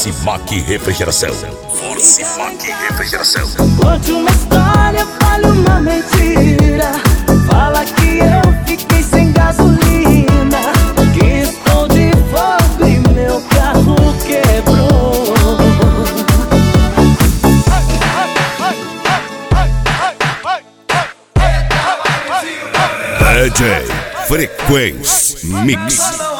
Force Mac Refrigeração. Force Mac Refrigeração. Conte uma história, fale uma mentira. Fala que eu fiquei sem gasolina, que estou de fogo e meu carro quebrou. DJ Frequência Mix.